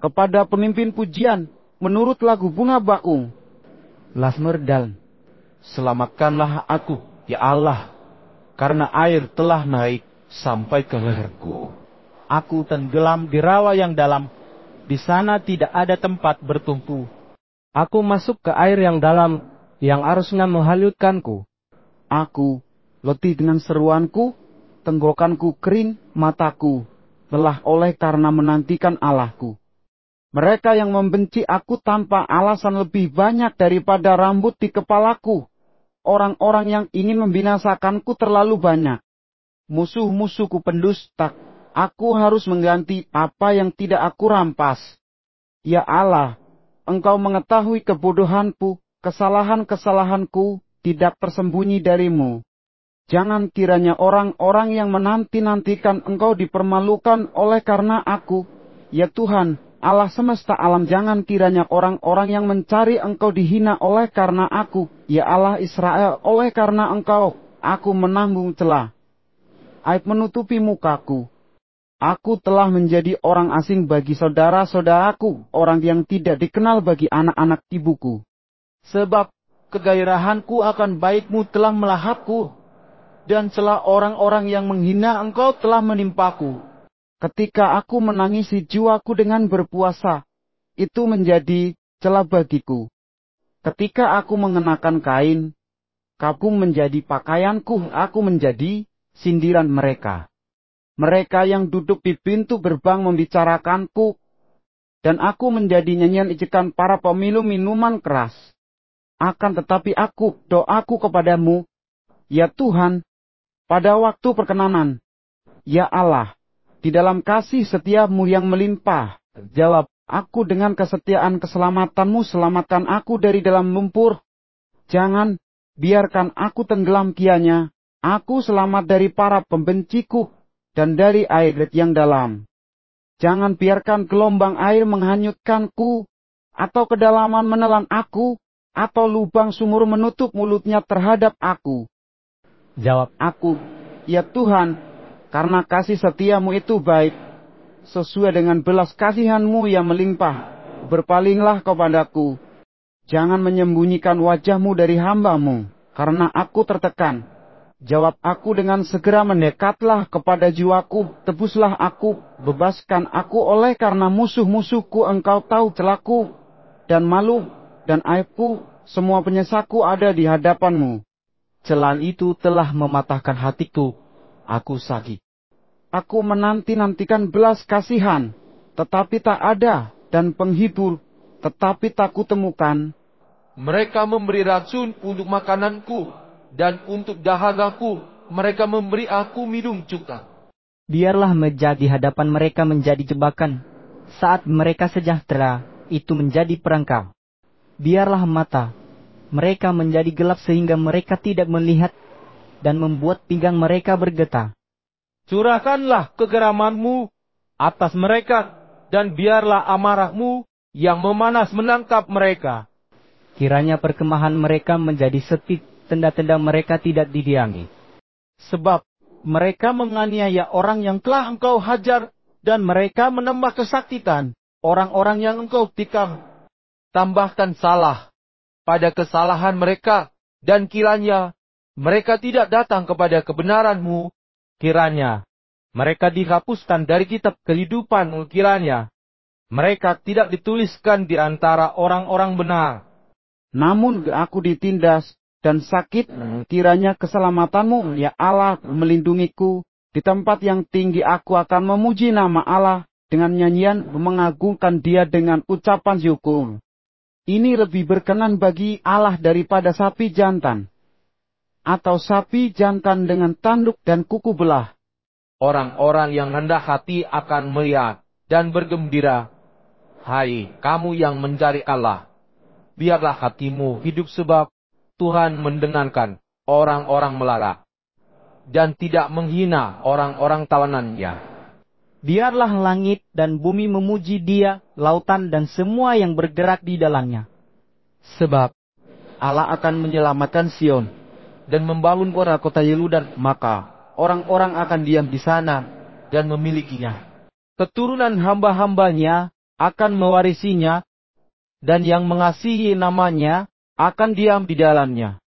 kepada pemimpin pujian menurut lagu bunga bakung. Mazmur Dal. Selamatkanlah aku, ya Allah, karena air telah naik sampai ke leherku. Aku tenggelam di rawa yang dalam, di sana tidak ada tempat bertumpu. Aku masuk ke air yang dalam, yang arusnya menghanyutkanku. Aku letih dengan seruanku, tenggorokanku kering, mataku lelah oleh karena menantikan Allahku. Mereka yang membenci aku tanpa alasan lebih banyak daripada rambut di kepalaku. Orang-orang yang ingin membinasakanku terlalu banyak. Musuh-musuhku pendusta. Aku harus mengganti apa yang tidak aku rampas. Ya Allah, Engkau mengetahui kebodohanku, kesalahan-kesalahanku tidak tersembunyi darimu. Jangan kiranya orang-orang yang menanti-nantikan Engkau dipermalukan oleh karena aku. Ya Tuhan, Allah semesta alam, jangan kiranya orang-orang yang mencari Engkau dihina oleh karena aku. Ya Allah Israel, oleh karena Engkau, aku menanggung celah. Aib menutupi mukaku. Aku telah menjadi orang asing bagi saudara-saudaraku, orang yang tidak dikenal bagi anak-anak ibuku. Sebab kegairahanku akan baik-Mu telah melahapku, dan celah orang-orang yang menghina Engkau telah menimpaku. Ketika aku menangisi jiwaku dengan berpuasa, itu menjadi celah bagiku. Ketika aku mengenakan kain, kapung menjadi pakaianku, aku menjadi sindiran mereka. Mereka yang duduk di pintu gerbang membicarakanku, dan aku menjadi nyanyian ejekan para pemilu minuman keras. Akan tetapi doaku kepadamu, ya Tuhan, pada waktu perkenanan, ya Allah, di dalam kasih setiamu yang melimpah, jawab aku dengan kesetiaan keselamatanmu, selamatkan aku dari dalam lumpur. Jangan biarkan aku tenggelam kianya, aku selamat dari para pembenciku, dan dari air yang dalam. Jangan biarkan gelombang air menghanyutkanku, atau kedalaman menelan aku, atau lubang sumur menutup mulutnya terhadap aku. Jawab aku, ya Tuhan, karena kasih setiamu itu baik, sesuai dengan belas kasihanmu yang melimpah, berpalinglah kepadaku. Jangan menyembunyikan wajahmu dari hambamu, karena aku tertekan. Jawab aku dengan segera, mendekatlah kepada jiwaku, tebuslah aku, bebaskan aku oleh karena musuh-musuhku. Engkau tahu celahku, dan malu, dan aibku, semua penyesaku ada di hadapanmu. Celaan itu telah mematahkan hatiku, aku sakit. Aku menanti-nantikan belas kasihan, tetapi tak ada, dan penghibur, tetapi tak kutemukan. Mereka memberi racun untuk makananku, dan untuk dahagaku mereka memberi aku minum cuka. Biarlah meja di hadapan mereka menjadi jebakan, saat mereka sejahtera, itu menjadi perangkap. Biarlah mata mereka menjadi gelap sehingga mereka tidak melihat, dan membuat pinggang mereka bergetar. Curahkanlah kegeramanmu atas mereka, dan biarlah amarahmu yang memanas menangkap mereka. Kiranya perkemahan mereka menjadi sepi, tenda-tenda mereka tidak didiami. Sebab mereka menganiaya orang yang telah Engkau hajar, dan mereka menambah kesakitan orang-orang yang Engkau tikam. Tambahkan salah pada kesalahan mereka, dan kiranya mereka tidak datang kepada kebenaran-Mu. Kiranya mereka dihapuskan dari kitab kehidupan, kiranya mereka tidak dituliskan di antara orang-orang benar. Namun aku ditindas dan sakit, kiranya keselamatanmu, ya Allah, melindungiku. Di tempat yang tinggi aku akan memuji nama Allah dengan nyanyian, mengagungkan Dia dengan ucapan syukur. Ini lebih berkenan bagi Allah daripada sapi jantan, atau sapi jantan dengan tanduk dan kuku belah. Orang-orang yang rendah hati akan melihat dan bergembira. Hai kamu yang mencari Allah, biarlah hatimu hidup, sebab Tuhan mendengarkan orang-orang melara, dan tidak menghina orang-orang tawanannya. Biarlah langit dan bumi memuji Dia, lautan dan semua yang bergerak di dalamnya. Sebab Allah akan menyelamatkan Sion dan membangun kota-kota Yehuda, maka orang-orang akan diam di sana dan memilikinya. Keturunan hamba-hambanya akan mewarisinya, dan yang mengasihi namanya akan diam di dalamnya.